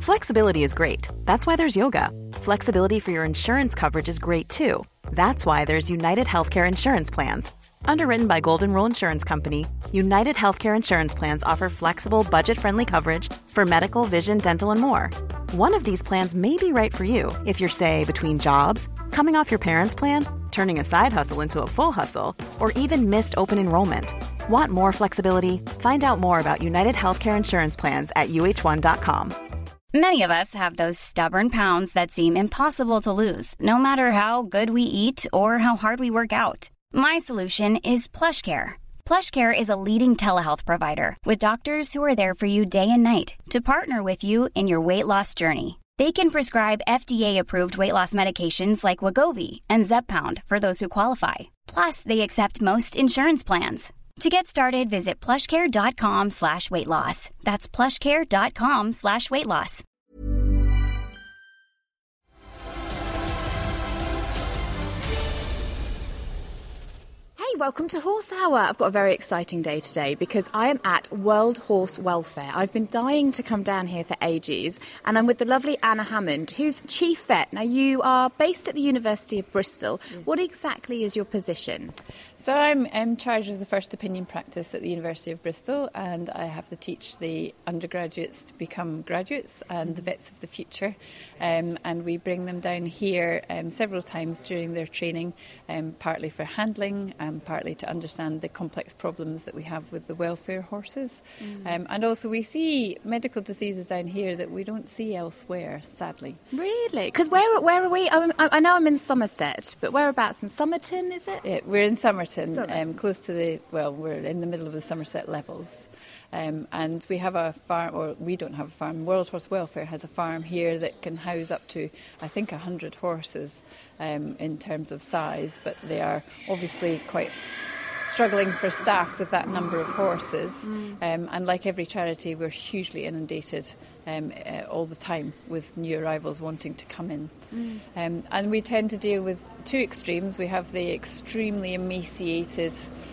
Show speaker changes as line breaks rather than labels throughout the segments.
Flexibility is great. That's why there's yoga. Flexibility for your insurance coverage is great too. That's why there's United Healthcare Insurance Plans. Underwritten by Golden Rule Insurance Company, United Healthcare Insurance Plans offer flexible, budget-friendly coverage for medical, vision, dental, and more. One of these plans may be right for you if you're, say, between jobs, coming off your parents' plan, turning a side hustle into a full hustle, or even missed open enrollment. Want more flexibility? Find out more about United Healthcare Insurance Plans at uh1.com.
Many of us have those stubborn pounds that seem impossible to lose, no matter how good we eat or how hard we work out. My solution is PlushCare. PlushCare is a leading telehealth provider with doctors who are there for you day and night to partner with you in your weight loss journey. They can prescribe FDA-approved weight loss medications like Wegovy and Zepbound for those who qualify. Plus, they accept most insurance plans. To get started, visit plushcare.com/weightloss. That's plushcare.com/weightloss.
Hey, welcome to Horse Hour. I've got a very exciting day today because I am at World Horse Welfare. I've been dying to come down here for ages, and I'm with the lovely Anna Hammond, who's Chief Vet. Now, you are based at the University of Bristol. What exactly is your position?
So I'm in charge of the first opinion practice at the University of Bristol, and I have to teach the undergraduates to become graduates and the vets of the future. And we bring them down here several times during their training, partly for handling, partly to understand the complex problems that we have with the welfare horses. And also we see medical diseases down here that we don't see elsewhere, sadly.
Really? Because where are we? I know I'm in Somerset, but whereabouts? In Somerton, is it?
Yeah, we're in Somerton. Close to we're in the middle of the Somerset Levels. And we have a farm, or we don't have a farm. World Horse Welfare has a farm here that can house up to, I think, 100 horses in terms of size, but they are obviously quite struggling for staff with that number of horses. And like every charity, we're hugely inundated all the time with new arrivals wanting to come in. And we tend to deal with two extremes. We have the extremely emaciated,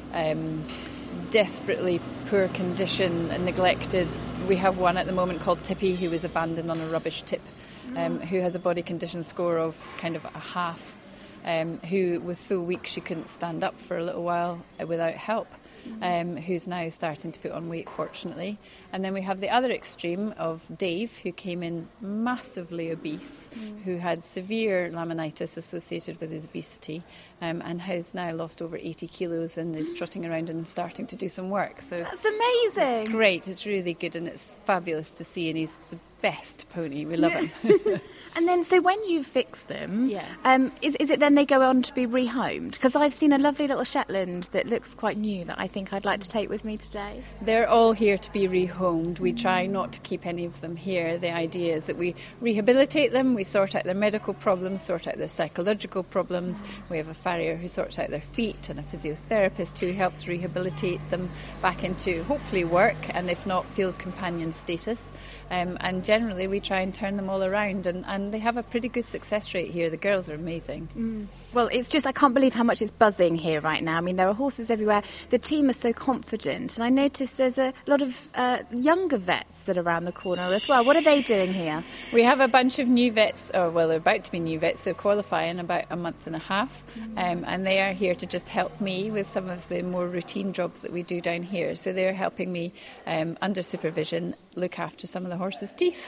desperately poor condition and neglected. We have one at the moment called Tippy, who was abandoned on a rubbish tip, who has a body condition score of kind of a half, who was so weak she couldn't stand up for a little while without help, who's now starting to put on weight, fortunately. And then we have the other extreme of Dave, who came in massively obese, who had severe laminitis associated with his obesity, and has now lost over 80 kilos and is trotting around and starting to do some work. So
that's amazing.
It's great. It's really good, and it's fabulous to see, and he's the best pony. We love him.
And then, so when you fix them, is it then they go on to be rehomed? Because I've seen a lovely little Shetland that looks quite new that I think I'd like to take with me today.
They're all here to be rehomed. We try not to keep any of them here. The idea is that we rehabilitate them, we sort out their medical problems, sort out their psychological problems. We have a farrier who sorts out their feet and a physiotherapist who helps rehabilitate them back into hopefully work, and if not, field companion status. And generally we try and turn them all around, and they have a pretty good success rate here. The girls are amazing.
Well, it's just, I can't believe how much it's buzzing here right now. I mean, there are horses everywhere. The team are so confident, and I noticed there's a lot of younger vets that are around the corner as well. What are they doing here?
We have a bunch of new vets, they're about to be new vets. They'll qualify in about a month and a half, and they are here to just help me with some of the more routine jobs that we do down here. So they're helping me under supervision look after some of the horses' teeth.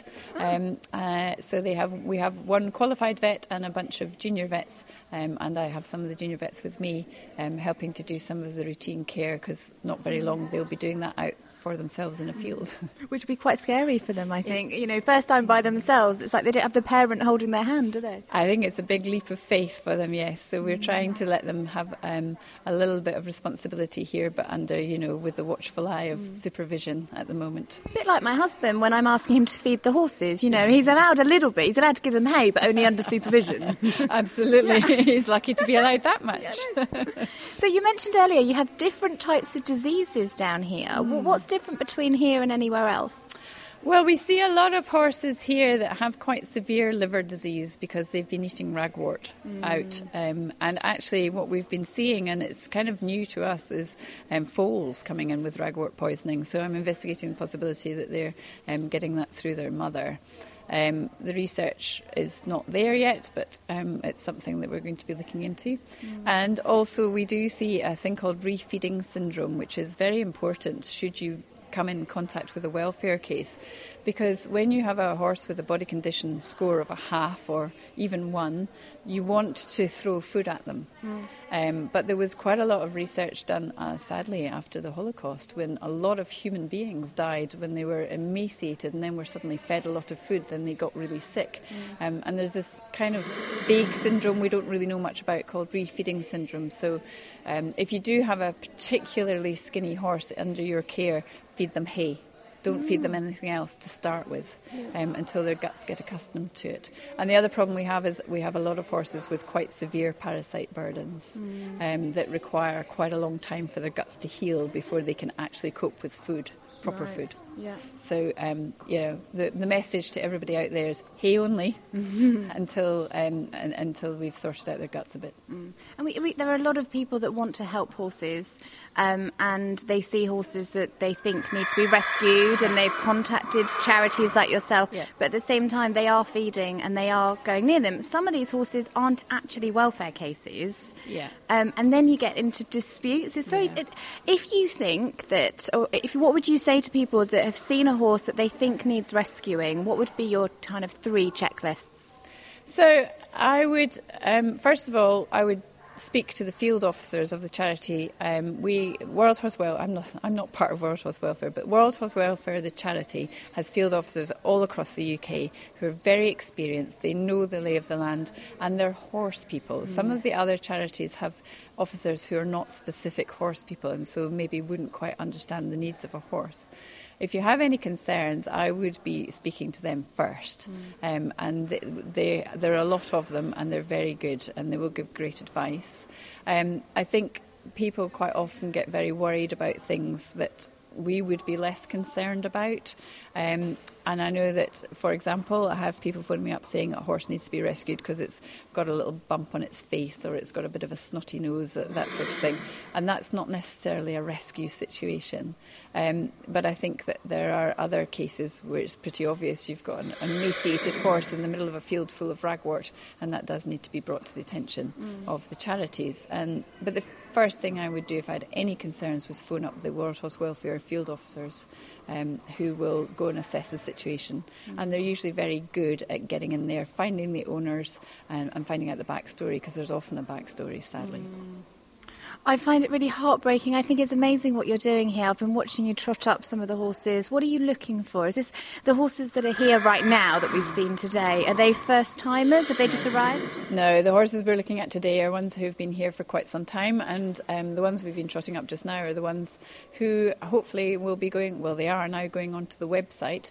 So we have one qualified vet and a bunch of junior vets, and I have some of the junior vets with me helping to do some of the routine care, because not very long they'll be doing that out for themselves in a field.
Which would be quite scary for them, I think. You know, first time by themselves, it's like they don't have the parent holding their hand, do they?
I think it's a big leap of faith for them, yes. So we're trying to let them have a little bit of responsibility here, but under, with the watchful eye of supervision at the moment.
A bit like my husband when I'm asking him to feed the horses. He's allowed a little bit. He's allowed to give them hay, but only under supervision.
Absolutely. Yeah. He's lucky to be allowed that much.
Yeah, So you mentioned earlier you have different types of diseases down here. What's different between here and anywhere else?
Well, we see a lot of horses here that have quite severe liver disease because they've been eating ragwort out. And actually what we've been seeing, and it's kind of new to us, is foals coming in with ragwort poisoning. So I'm investigating the possibility that they're getting that through their mother. The research is not there yet, but it's something that we're going to be looking into. And also we do see a thing called refeeding syndrome, which is very important should you come in contact with a welfare case, because when you have a horse with a body condition score of a half or even 1, you want to throw food at them. But there was quite a lot of research done, sadly, after the Holocaust, when a lot of human beings died when they were emaciated and then were suddenly fed a lot of food, then they got really sick. And there's this kind of vague syndrome we don't really know much about called refeeding syndrome. So if you do have a particularly skinny horse under your care, feed them hay. Don't feed them anything else to start with until their guts get accustomed to it. And the other problem we have is we have a lot of horses with quite severe parasite burdens that require quite a long time for their guts to heal before they can actually cope with food, proper food.
Yeah.
So, the message to everybody out there is hay only until we've sorted out their guts a bit.
And there are a lot of people that want to help horses and they see horses that they think need to be rescued and they've contacted charities like yourself, but at the same time they are feeding and they are going near them. Some of these horses aren't actually welfare cases. And then you get into disputes. It's very. If you think that, or what would you say to people that have seen a horse that they think needs rescuing? What would be your kind of 3 checklists?
So I would, first of all, I would speak to the field officers of the charity. World Horse Welfare, I'm not part of World Horse Welfare, but World Horse Welfare, the charity, has field officers all across the UK who are very experienced. They know the lay of the land and they're horse people. Some of the other charities have officers who are not specific horse people and so maybe wouldn't quite understand the needs of a horse. If you have any concerns, I would be speaking to them first. And there are a lot of them and they're very good and they will give great advice. I think people quite often get very worried about things that we would be less concerned about. And I know that, for example, I have people phoning me up saying a horse needs to be rescued because it's got a little bump on its face or it's got a bit of a snotty nose, that sort of thing. And that's not necessarily a rescue situation. But I think that there are other cases where it's pretty obvious you've got an emaciated horse in the middle of a field full of ragwort, and that does need to be brought to the attention of the charities. But the first thing I would do if I had any concerns was phone up the World Horse Welfare field officers who will go and assess the situation. And they're usually very good at getting in there, finding the owners and finding out the backstory, because there's often a backstory, sadly.
I find it really heartbreaking. I think it's amazing what you're doing here. I've been watching you trot up some of the horses. What are you looking for? Is this the horses that are here right now that we've seen today? Are they first-timers? Have they just arrived?
No, the horses we're looking at today are ones who've been here for quite some time, and the ones we've been trotting up just now are the ones who hopefully will be going, well, they are now going onto the website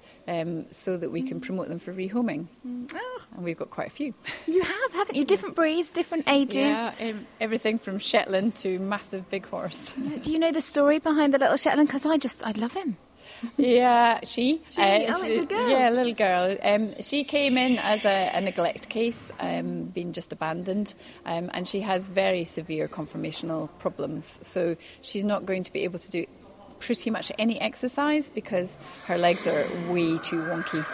so that we can promote them for rehoming. And we've got quite a few.
You have, haven't you? Different breeds, different ages.
Yeah, everything from Shetland to massive big horse.
Do you know the story behind the little Shetland? Because I love him.
Yeah, she.
It's a girl.
Yeah, a little girl. She came in as a neglect case, being just abandoned, and she has very severe conformational problems. So she's not going to be able to do pretty much any exercise because her legs are way too wonky.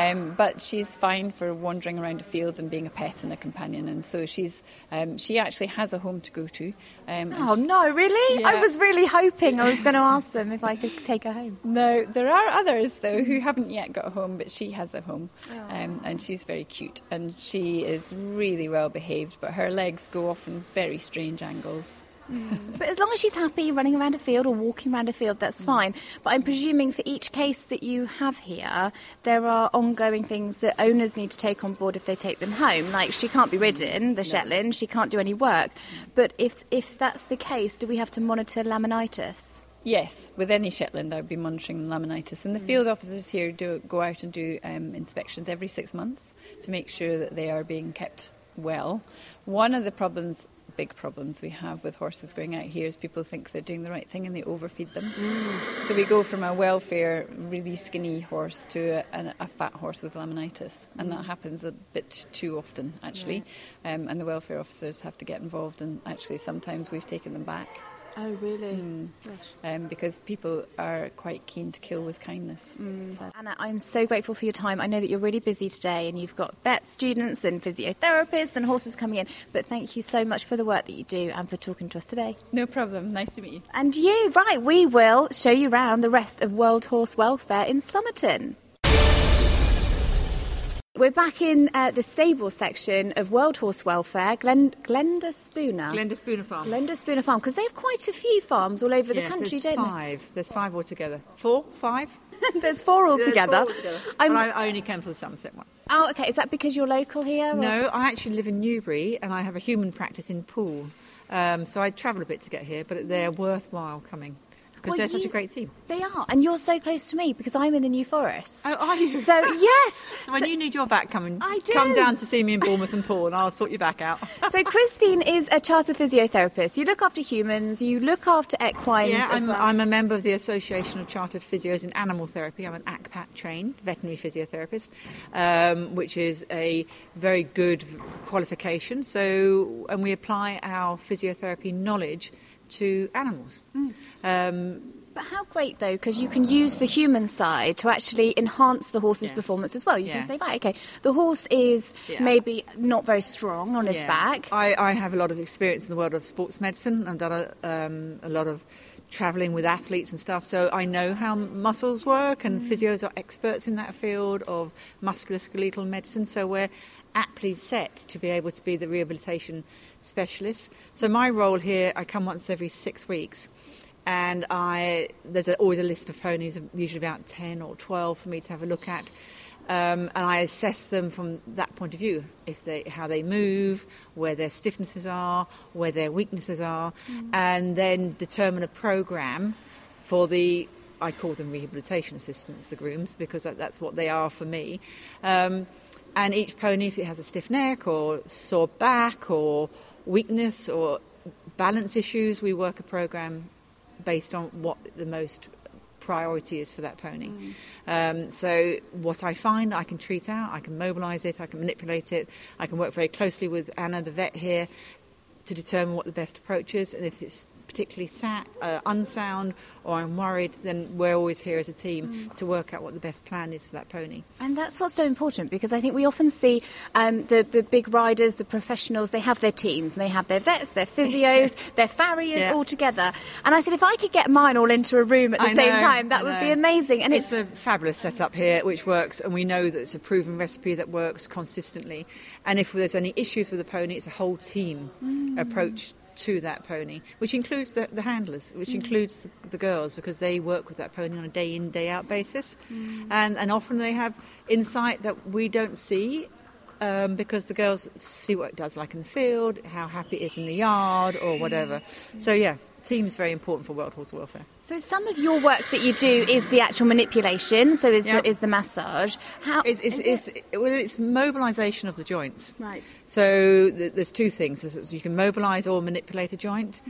But she's fine for wandering around a field and being a pet and a companion, and so she actually has a home to go to.
Oh no, really?
Yeah.
I was really hoping I was going to ask them if I could take her home.
No, there are others though who haven't yet got a home, but she has a home, and she's very cute and she is really well behaved, but her legs go off in very strange angles.
But as long as she's happy running around a field or walking around a field, that's fine. But I'm presuming for each case that you have here, there are ongoing things that owners need to take on board if they take them home. Like, she can't be ridden, the Shetland, she can't do any work. But if that's the case, do we have to monitor laminitis?
Yes, with any Shetland I'd be monitoring laminitis. And the field officers here go out and do inspections every 6 months to make sure that they are being kept well. One of the big problems we have with horses going out here is people think they're doing the right thing and they overfeed them. So we go from a welfare, really skinny horse to a fat horse with laminitis, and that happens a bit too often, actually. And the welfare officers have to get involved, and actually sometimes we've taken them back
Oh, really?
Because people are quite keen to kill with kindness.
Anna, I'm so grateful for your time. I know that you're really busy today and you've got vet students and physiotherapists and horses coming in, but thank you so much for the work that you do and for talking to us today.
No problem. Nice to meet you.
And you, right, we will show you around the rest of World Horse Welfare in Somerton. We're back in the stable section of World Horse Welfare, Glenda Spooner.
Glenda Spooner Farm.
Glenda Spooner Farm, because they have quite a few farms all over the country, don't they?
There's 5 altogether. 4? 5?
There's 4 altogether.
But I only came for the Somerset one.
Oh, OK. Is that because you're local here? Or?
No, I actually live in Newbury and I have a human practice in Poole. So I travel a bit to get here, but they're worthwhile coming. Because they're such a great team.
They are. And you're so close to me because I'm in the New Forest.
Oh, are you?
So, yes.
So when you need your back
I do.
come down to see me in Bournemouth and Poole and I'll sort your back out.
So Christine is a chartered physiotherapist. You look after humans, you look after equines as well.
I'm a member of the Association of Chartered Physios in Animal Therapy. I'm an ACPAT trained veterinary physiotherapist, which is a very good qualification. So, and we apply our physiotherapy knowledge to animals.
But how great, though, because you can use the human side to actually enhance the horse's performance as well. You can say, right, OK, the horse is maybe not very strong on his back.
I have a lot of experience in the world of sports medicine. I've done a lot of travelling with athletes and stuff, so I know how muscles work, and physios are experts in that field of musculoskeletal medicine, so we're aptly set to be able to be the rehabilitation specialists. So my role here, I come once every 6 weeks, and there's always a list of ponies, usually about 10 or 12 for me to have a look at. And I assess them from that point of view, how they move, where their stiffnesses are, where their weaknesses are, and then determine a programme for I call them rehabilitation assistants, the grooms, because that's what they are for me. And each pony, if it has a stiff neck or sore back or weakness or balance issues, we work a programme based on what the most priority is for that pony. So what I find, I can treat out, I can mobilise it, I can manipulate it, I can work very closely with Anna, the vet here, to determine what the best approach is, and if it's particularly unsound or I'm worried, then we're always here as a team to work out what the best plan is for that pony.
And that's what's so important, because I think we often see the big riders, the professionals, they have their teams and they have their vets, their physios, their farriers all together. And I said, if I could get mine all into a room at the same time, that would be amazing. And
it's a fabulous setup here which works, and we know that it's a proven recipe that works consistently. And if there's any issues with the pony, it's a whole team approach to that pony, which includes the handlers, which includes the girls, because they work with that pony on a day in, day out basis, and often they have insight that we don't see, because the girls see what it does like in the field, how happy it is in the yard or whatever. So team is very important for World Horse Welfare.
So some of your work that you do is the actual manipulation, so is the massage. How
it's mobilisation of the joints.
Right.
So there's 2 things. You can mobilise or manipulate a joint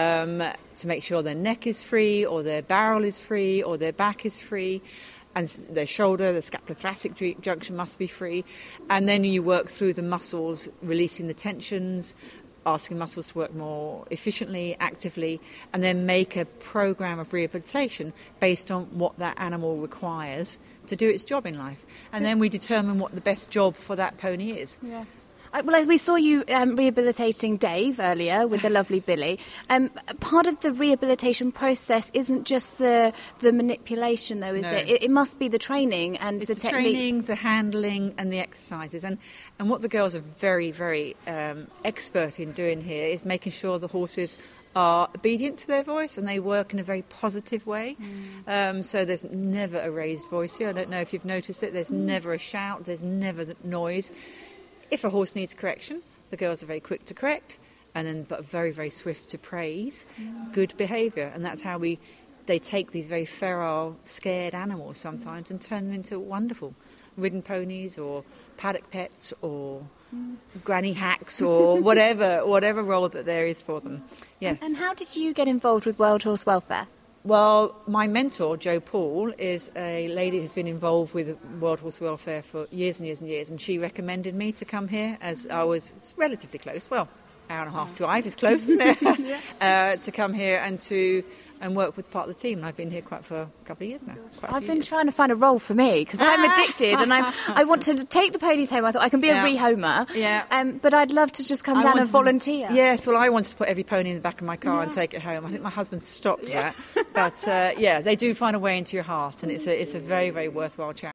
to make sure their neck is free, or their barrel is free, or their back is free, and their shoulder, the scapulothoracic junction must be free. And then you work through the muscles, releasing the tensions, asking muscles to work more efficiently, actively, and then make a programme of rehabilitation based on what that animal requires to do its job in life. And then we determine what the best job for that pony is.
Yeah. Well, we saw you rehabilitating Dave earlier with the lovely Billy. Part of the rehabilitation process isn't just the manipulation, though, is it? It must be the training and the technique.
Training, the handling, and the exercises. And what the girls are very, very expert in doing here is making sure the horses are obedient to their voice and they work in a very positive way. So there's never a raised voice here. I don't know if you've noticed it. There's never a shout. There's never noise. If a horse needs correction, the girls are very quick to correct, but very, very swift to praise good behaviour. And that's how they take these very feral, scared animals sometimes and turn them into wonderful ridden ponies or paddock pets or granny hacks or whatever role that there is for them. Yes.
And how did you get involved with World Horse Welfare?
Well, my mentor, Jo Paul, is a lady who's been involved with World Horse Welfare for years and years and years, and she recommended me to come here as I was relatively close. Well, hour and a half drive. It's close, isn't it? To come here and work with part of the team. And I've been here for a couple of years now.
I've been trying to find a role for me because I'm addicted and I want to take the ponies home. I thought I can be a rehomer, but I'd love to just come down and volunteer.
Yes, well, I wanted to put every pony in the back of my car and take it home. I think my husband stopped that. But they do find a way into your heart, and it's a very, very worthwhile chat.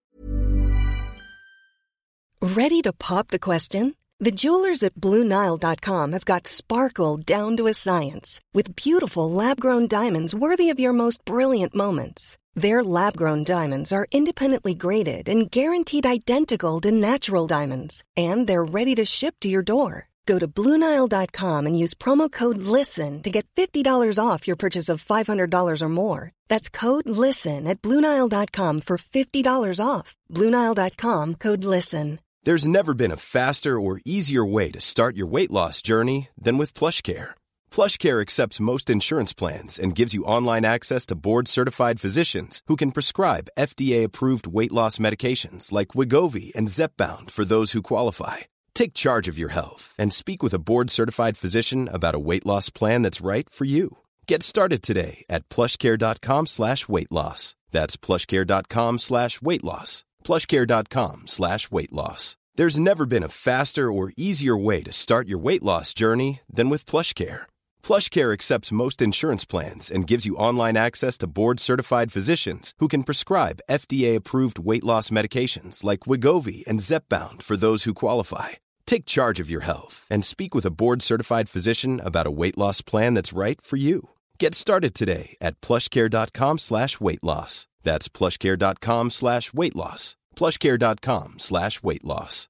Ready to pop the question? The jewelers at BlueNile.com have got sparkle down to a science with beautiful lab-grown diamonds worthy of your most brilliant moments. Their lab-grown diamonds are independently graded and guaranteed identical to natural diamonds, and they're ready to ship to your door. Go to BlueNile.com and use promo code LISTEN to get $50 off your purchase of $500 or more. That's code LISTEN at BlueNile.com for $50 off. BlueNile.com, code LISTEN.
There's never been a faster or easier way to start your weight loss journey than with PlushCare. PlushCare accepts most insurance plans and gives you online access to board-certified physicians who can prescribe FDA-approved weight loss medications like Wegovy and Zepbound for those who qualify. Take charge of your health and speak with a board-certified physician about a weight loss plan that's right for you. Get started today at plushcare.com/weight loss. That's plushcare.com/weight loss. plushcare.com/weight loss. There's never been a faster or easier way to start your weight loss journey than with PlushCare. PlushCare accepts most insurance plans and gives you online access to board-certified physicians who can prescribe FDA-approved weight loss medications like Wegovy and Zepbound for those who qualify. Take charge of your health and speak with a board-certified physician about a weight loss plan that's right for you. Get started today at plushcare.com/weight loss. That's plushcare.com/weight loss. plushcare.com/weight loss.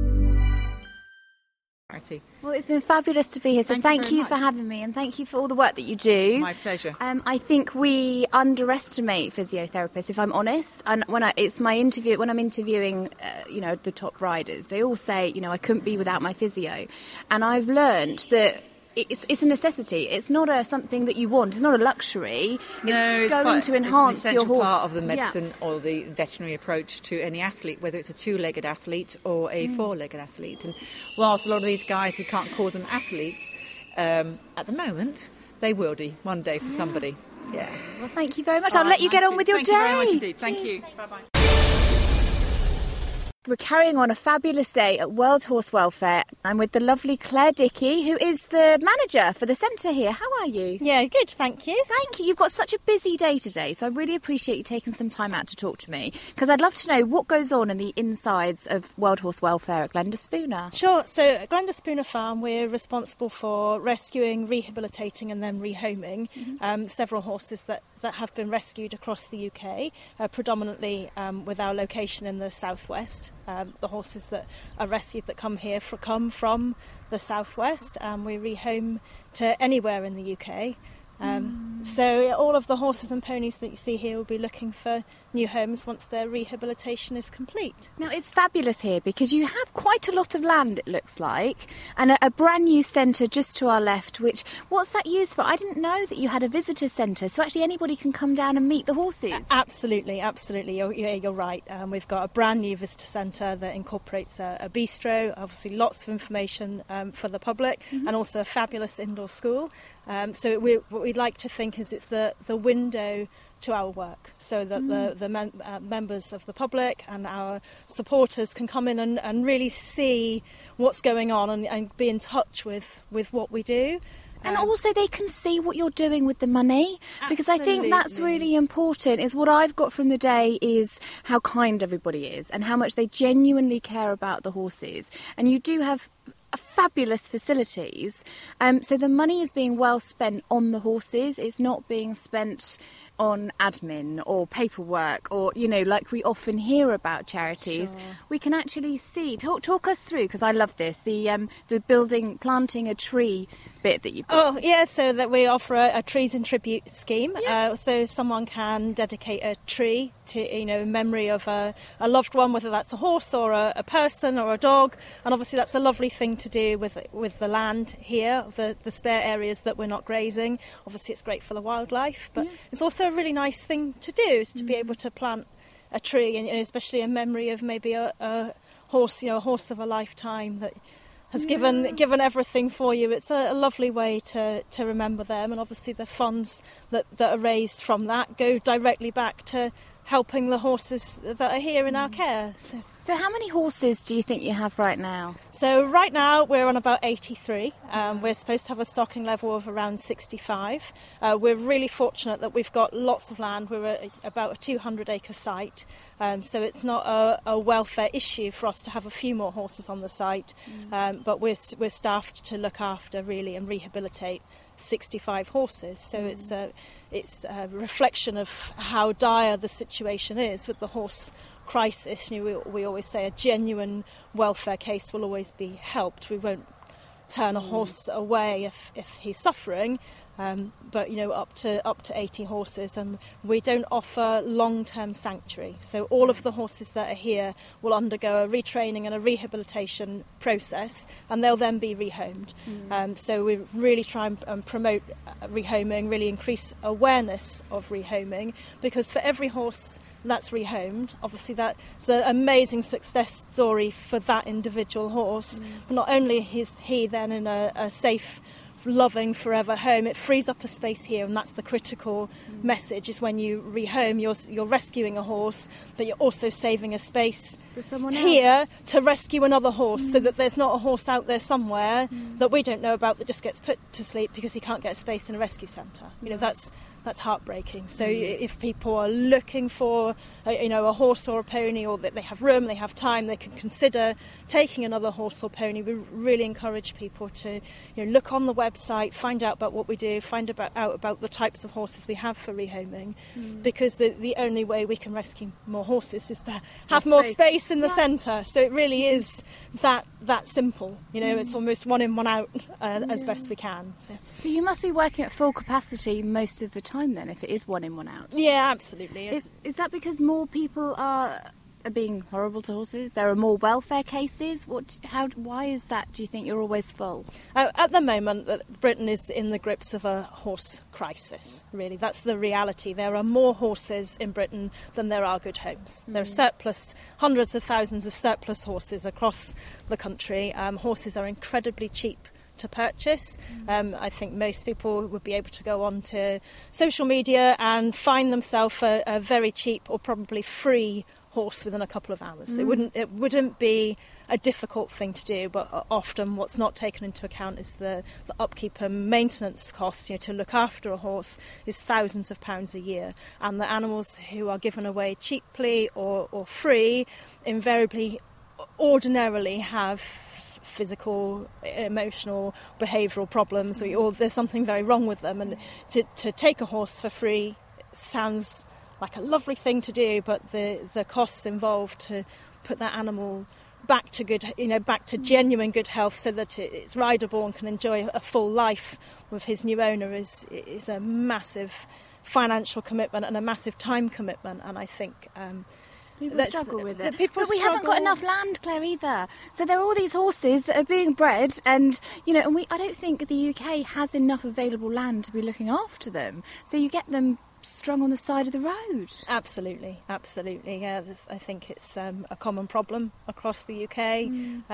Well, it's been fabulous to be here, so thank you for having me, and thank you for all the work that you do.
My pleasure.
I think we underestimate physiotherapists, if I'm honest. And when I'm interviewing, the top riders, they all say, I couldn't be without my physio, and I've learned that it's a necessity. It's not something that you want. It's not a luxury. It's going to enhance your horse. It's an essential
part of the medicine or the veterinary approach to any athlete, whether it's a two-legged athlete or a four-legged athlete. And whilst a lot of these guys, we can't call them athletes at the moment, they will be one day for somebody. Yeah.
Well, thank you very much. I'll let you get on with your day.
Thank you very much indeed. Thank you. Bye-bye.
We're carrying on a fabulous day at World Horse Welfare. I'm with the lovely Claire Dickey, who is the manager for the centre here. How are you?
Yeah, good, thank you.
Thank you. You've got such a busy day today, so I really appreciate you taking some time out to talk to me, because I'd love to know what goes on in the insides of World Horse Welfare at Glenderspooner.
Sure. So at Glenderspooner Farm, we're responsible for rescuing, rehabilitating and then rehoming several horses that have been rescued across the UK, predominantly with our location in the southwest. The horses that are rescued that come here come from the southwest, and we rehome to anywhere in the UK. So all of the horses and ponies that you see here will be looking for new homes once their rehabilitation is complete.
Now, it's fabulous here because you have quite a lot of land, it looks like, and a brand new centre just to our left, what's that used for? I didn't know that you had a visitor centre, so actually anybody can come down and meet the horses.
Absolutely. You're right. We've got a brand new visitor centre that incorporates a bistro, obviously lots of information for the public, and also a fabulous indoor school. So what we'd like to think is it's the window to our work, so that the members of the public and our supporters can come in and really see what's going on and be in touch with what we do.
And also they can see what you're doing with the money, because I think that's really important. Is what I've got from the day is how kind everybody is and how much they genuinely care about the horses. And you do have fabulous facilities, so the money is being well spent on the horses. It's not being spent on admin or paperwork or, like we often hear about charities. Sure. We can actually see, talk us through, because I love this, the planting a tree bit that you've got.
Oh, yeah, so that we offer a trees in tribute scheme. Yeah. So someone can dedicate a tree to, in memory of a loved one, whether that's a horse or a person or a dog. And obviously that's a lovely thing to do with the land here, the spare areas that we're not grazing. Obviously it's great for the wildlife, but it's also a really nice thing to do, is to be able to plant a tree, and especially in memory of maybe a horse, a horse of a lifetime that has given everything for you. It's a lovely way to remember them, and obviously the funds that are raised from that go directly back to helping the horses that are here in our care.
So how many horses do you think you have right now?
So right now we're on about 83. We're supposed to have a stocking level of around 65. We're really fortunate that we've got lots of land. We're at about a 200-acre site, so it's not a welfare issue for us to have a few more horses on the site. But we're staffed to look after really and rehabilitate 65 horses. So it's a reflection of how dire the situation is with the horse crisis. We always say a genuine welfare case will always be helped. We won't turn a horse away if he's suffering, but up to 80 horses, and we don't offer long-term sanctuary. So all of the horses that are here will undergo a retraining and a rehabilitation process, and they'll then be rehomed. So we really try and promote rehoming, really increase awareness of rehoming, because for every horse that's rehomed, obviously that's an amazing success story for that individual horse. But not only is he then in a safe, loving, forever home, it frees up a space here, and that's the critical message, is when you rehome, you're rescuing a horse, but you're also saving a space
for someone
here to rescue another horse, so that there's not a horse out there somewhere that we don't know about that just gets put to sleep because he can't get a space in a rescue centre. That's heartbreaking. So if people are looking for a horse or a pony, or that they have room, they have time, they can consider taking another horse or pony, we really encourage people to look on the website, find out about what we do, find out about the types of horses we have for rehoming, because the only way we can rescue more horses is to have more space in the centre. So it really is that simple. It's almost one in, one out as best we can. So
you must be working at full capacity most of the time then, if it is one in, one out.
Yeah, absolutely.
Is that because more people are being horrible to horses? There are more welfare cases? Why is that, do you think, you're always full?
At the moment, Britain is in the grips of a horse crisis, really. That's the reality. There are more horses in Britain than there are good homes. There are surplus, hundreds of thousands of surplus horses across the country. Horses are incredibly cheap to purchase. I think most people would be able to go on to social media and find themselves a very cheap or probably free horse within a couple of hours. It wouldn't be a difficult thing to do, but often what's not taken into account is the upkeep and maintenance costs. To look after a horse is thousands of pounds a year, and the animals who are given away cheaply or free invariably ordinarily have physical, emotional, behavioural problems, or there's something very wrong with them, and to take a horse for free sounds like a lovely thing to do, but the costs involved to put that animal back to good, back to genuine good health, so that it's rideable and can enjoy a full life with his new owner is a massive financial commitment and a massive time commitment. And I think
people struggle with it. But we haven't got enough land, Claire, either. So there are all these horses that are being bred, and I don't think the UK has enough available land to be looking after them. So you get them strung on the side of the road.
Absolutely. Yeah, I think it's a common problem across the UK.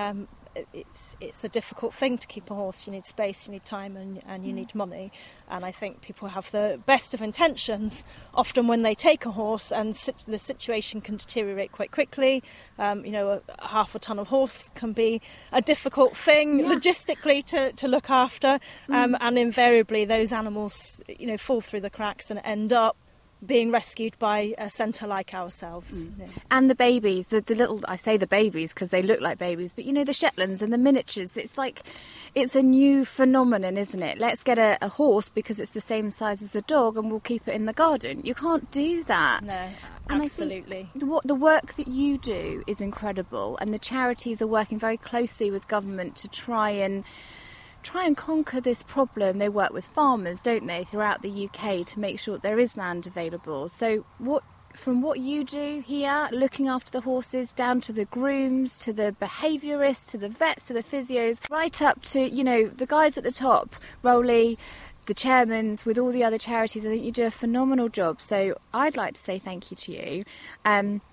It's a difficult thing to keep a horse. You need space, you need time, and you need money. And I think people have the best of intentions often when they take a horse, and the situation can deteriorate quite quickly. Half a ton of horse can be a difficult thing logistically to look after, and invariably those animals fall through the cracks and end up being rescued by a centre like ourselves.
And the babies, the little, I say the babies because they look like babies, but the Shetlands and the miniatures, it's a new phenomenon, isn't it? Let's get a horse because it's the same size as a dog and we'll keep it in the garden. You can't do that.
No,
and
absolutely.
The work that you do is incredible, and the charities are working very closely with government to try and conquer this problem. They work with farmers, don't they, throughout the UK to make sure that there is land available. So from what you do here, looking after the horses, down to the grooms, to the behaviourists, to the vets, to the physios, right up to, the guys at the top, Rowley, the chairmans, with all the other charities, I think you do a phenomenal job. So I'd like to say thank you to you.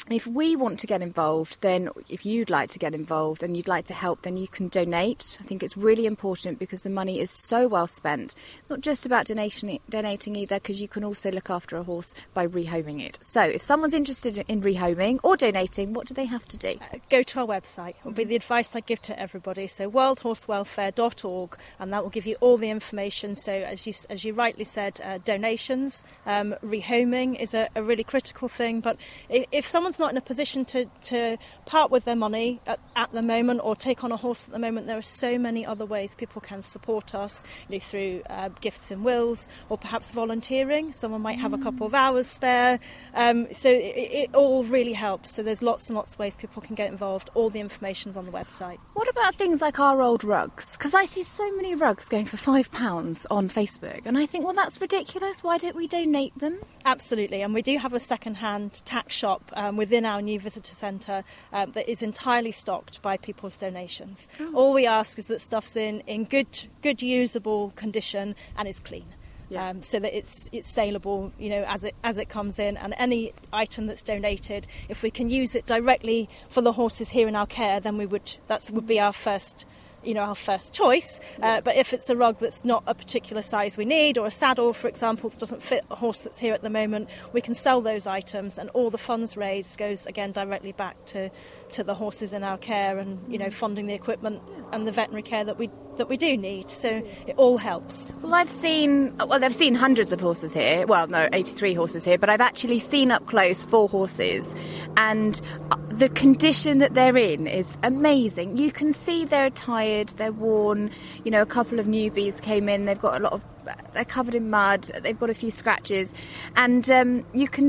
if we want to get involved, then if you'd like to get involved and you'd like to help, then you can donate. I think it's really important because the money is so well spent. It's not just about donating either, because you can also look after a horse by rehoming it. So if someone's interested in rehoming or donating, what do they have to do?
Go to our website. It will be the advice I give to everybody. So worldhorsewelfare.org, and that will give you all the information. So as you rightly said, donations, rehoming is a really critical thing. But if someone's not in a position to part with their money at the moment or take on a horse at the moment, there are so many other ways people can support us, through gifts and wills, or perhaps volunteering. Someone might have a couple of hours spare. So it all really helps. So there's lots and lots of ways people can get involved. All the information's on the website.
What about things like our old rugs? Because I see so many rugs going for £5 on Facebook, and I think, well, that's ridiculous. Why don't we donate them?
Absolutely, and we do have a second-hand tack shop within our new visitor centre that is entirely stocked by people's donations. All we ask is that stuff's in good usable condition and is clean. Yeah. So that it's saleable, as it comes in, and any item that's donated, if we can use it directly for the horses here in our care, then that would be our first choice. But if it's a rug that's not a particular size we need, or a saddle, for example, that doesn't fit a horse that's here at the moment, we can sell those items, and all the funds raised goes again directly back to the horses in our care, and funding the equipment and the veterinary care that we do need. So it all helps.
Well, I've seen hundreds of horses here. Well, no, 83 horses here, but I've actually seen up close 4 horses, and the condition that they're in is amazing. You can see they're tired, they're worn. A couple of newbies came in, they've got they're covered in mud, they've got a few scratches, and you can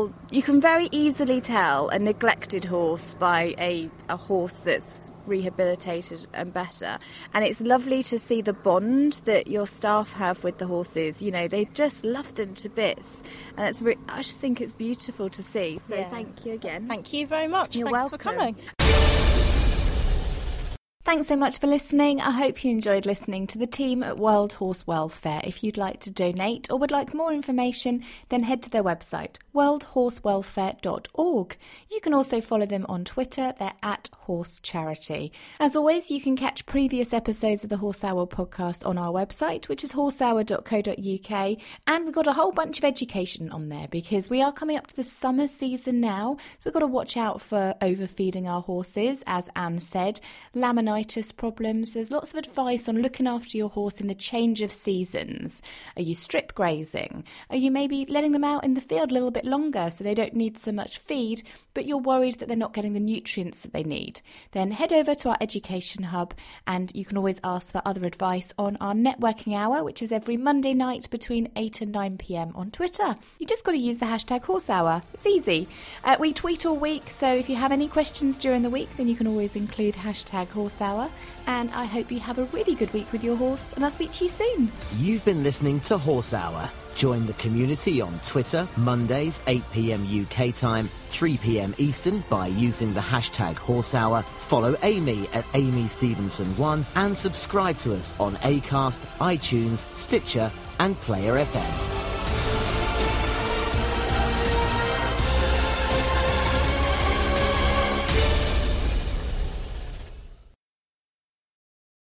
very easily tell a neglected horse by a horse that's rehabilitated and better. And it's lovely to see the bond that your staff have with the horses. They just love them to bits, and I just think it's beautiful to see. So Thank you again.
Thank you very much.
You're
Thanks
welcome.
for coming.
Thanks so much for listening. I hope you enjoyed listening to the team at World Horse Welfare. If you'd like to donate or would like more information, then head to their website, worldhorsewelfare.org. You can also follow them on Twitter. They're at Horse Charity. As always, you can catch previous episodes of the Horse Hour podcast on our website, which is horsehour.co.uk. And we've got a whole bunch of education on there because we are coming up to the summer season now. So we've got to watch out for overfeeding our horses, as Anne said, laminitis problems. There's lots of advice on looking after your horse in the change of seasons. Are you strip grazing? Are you maybe letting them out in the field a little bit longer so they don't need so much feed, but you're worried that they're not getting the nutrients that they need? Then head over to our education hub, and you can always ask for other advice on our networking hour, which is every Monday night between 8 and 9 p.m. on Twitter. You just got to use the hashtag Horse Hour. It's easy. We tweet all week, so if you have any questions during the week, then you can always include hashtag Horse Hour. And I hope you have a really good week with your horse, and I'll speak to you soon.
You've been listening to Horse Hour. Join the community on Twitter, Mondays, 8 p.m. UK time, 3 p.m. Eastern, by using the hashtag Horse Hour. Follow Amy at AmyStevenson1 and subscribe to us on Acast, iTunes, Stitcher and Player FM.